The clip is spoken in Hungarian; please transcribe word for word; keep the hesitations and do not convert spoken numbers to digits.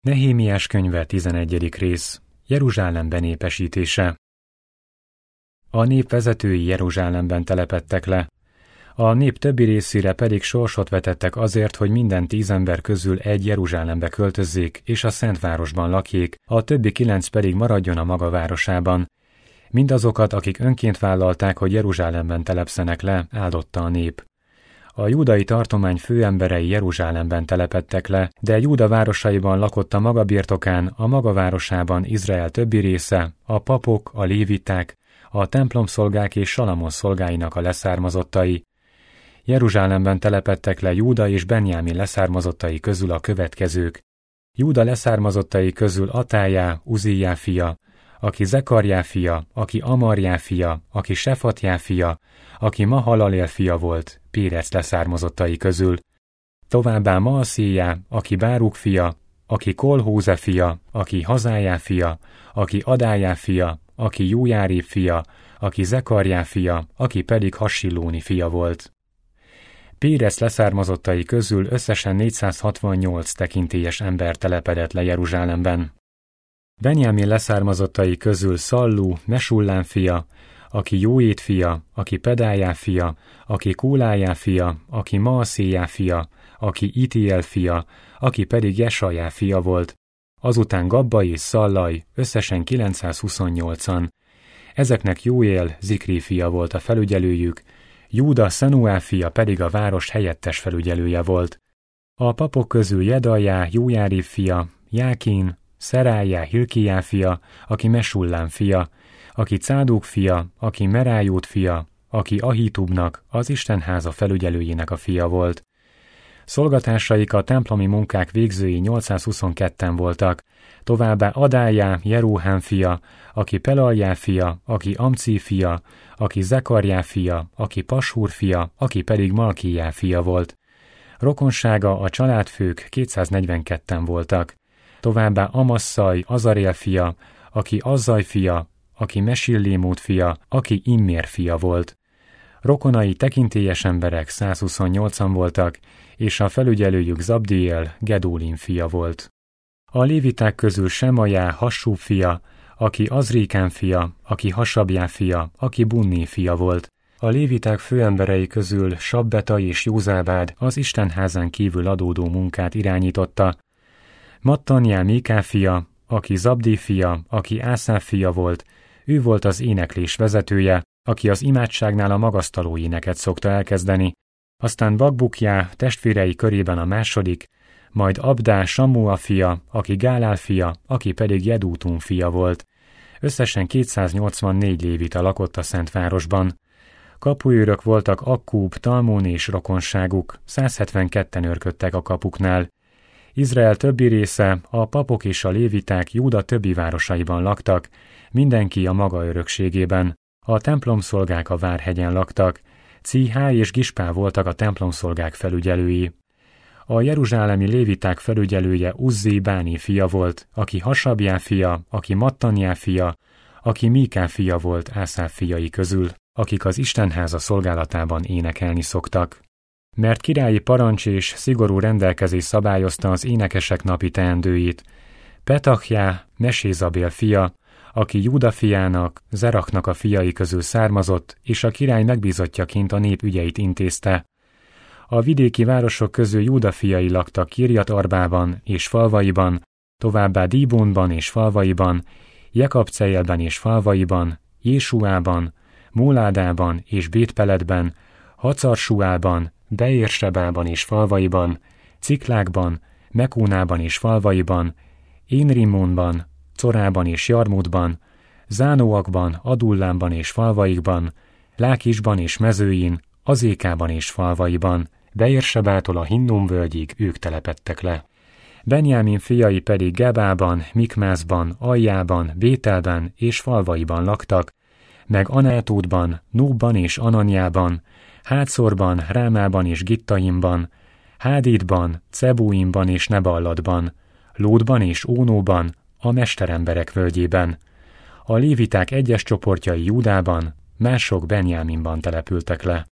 Nehémiás könyve tizenegyedik rész. Jeruzsálem benépesítése. A nép vezetői Jeruzsálemben telepedtek le. A nép többi részére pedig sorsot vetettek azért, hogy minden tíz ember közül egy Jeruzsálembe költözzék, és a Szentvárosban lakjék, a többi kilenc pedig maradjon a maga városában. Mindazokat, akik önként vállalták, hogy Jeruzsálemben telepszenek le, áldotta a nép. A júdai tartomány főemberei Jeruzsálemben telepedtek le, de Júda városaiban lakott a maga birtokán, a maga városában Izrael többi része, a papok, a léviták, a templomszolgák és Salamon szolgáinak a leszármazottai. Jeruzsálemben telepedtek le Júda és Benjámin leszármazottai közül a következők. Júda leszármazottai közül Atályá, Uzziá fia, aki Zekarjá fia, aki Amarjá fia, aki Sefatjá fia, aki Mahalalél fia volt, Pérec leszármazottai közül. Továbbá Maasszéjá, aki Báruk fia, aki Kolhóze fia, aki Hazájá fia, aki Adájá fia, aki Jújárib fia, aki Zekarjá fia, aki pedig Hassillóni fia volt. Pérec leszármazottai közül összesen négyszázhatvannyolc tekintélyes ember telepedett le Jeruzsálemben. Benjámin leszármazottai közül Szallú, Mesullám fia, aki Jóét fia, aki Pedájá fia, aki Kólájá fia, aki Maasszéjá fia, aki Itiel fia, aki pedig Jesajá fia volt. Azután Gabba és Szallaj, összesen kilencszázhuszonnyolcan. Ezeknek Jóél, Zikri fia volt a felügyelőjük, Júda Szenuá fia pedig a város helyettes felügyelője volt. A papok közül Jedajá, Jújárib fia, Jákin, Szerájá, Hilkiá fia, aki Mesullám fia, aki Cádók fia, aki Merájót fia, aki Ahitúbnak, az Istenháza felügyelőjének a fia volt. Szolgatásaik a templomi munkák végzői nyolcszázhuszonketten voltak, továbbá Adájá, Jeróhám fia, aki Pelaljá fia, aki Amci fia, aki Zekarjá fia, aki Pashúr fia, aki pedig Malkijá fia volt. Rokonsága a családfők kétszáznegyvenketten voltak. Továbbá Amasszaj, Azarél fia, aki Azzaj fia, aki Mesillémót fia, aki Immér fia volt. Rokonai tekintélyes emberek százhuszonnyolcan voltak, és a felügyelőjük Zabdiel, Gedólin fia volt. A léviták közül Semajá, Hassúb fia, aki Azrikán fia, aki Hasabjá fia, aki Bunni fia volt. A léviták főemberei közül Sabbeta és Józábád az Istenházán kívül adódó munkát irányította. Mattanjá Míká fia, aki Zabdi fia, aki Ászáf fia volt, ő volt az éneklés vezetője, aki az imádságnál a magasztaló éneket szokta elkezdeni. Aztán Bakbukjá testvérei körében a második, majd Abdá Sammua fia, aki Gálál fia, aki pedig Jedútum fia volt. Összesen kétszáznyolcvannégy lévita lakott a Szentvárosban. Kapuőrök voltak Akkúb, Talmón és rokonságuk, százhetvenketten őrködtek a kapuknál. Izrael többi része, a papok és a léviták Júda többi városaiban laktak, mindenki a maga örökségében. A templomszolgák a Várhegyen laktak, Cíhá és Gispá voltak a templomszolgák felügyelői. A jeruzsálemi léviták felügyelője Uzzi Báni fia volt, aki Hasabjá fia, aki Mattanjá fia, aki Míká fia volt Ászáf fiai közül, akik az Istenháza szolgálatában énekelni szoktak. Mert királyi parancs és szigorú rendelkezés szabályozta az énekesek napi teendőit. Petachjá, Mesézabél fia, aki Júda fiának, Zeraknak a fiai közül származott, és a király megbízottjaként a nép ügyeit intézte. A vidéki városok közül Júda fiai laktak Kirjat Arbában és falvaiban, továbbá Díbónban és falvaiban, Jekabceélben és falvaiban, Jésuában, Móládában és Bétpeletben, Hacarsuában, Beérsebában és falvaiban, Ciklákban, Mekónában és falvaiban, Énrimmonban, Corában és Jarmutban, Zánóakban, Adullámban és falvaikban, Lákisban és mezőin, Azékában és falvaiban, Beérsebától a Hinnom völgyig ők telepedtek le. Benjámin fiai pedig Gebában, Mikmászban, Aljában, Bételben és falvaiban laktak, meg Anátódban, Nóbban és Ananyában, Hátszorban, Rámában és Gittaimban, Hádidban, Cebúimban és Neballatban, Lódban és Ónóban, a mesteremberek völgyében. A léviták egyes csoportjai Júdában, mások Benjáminban települtek le.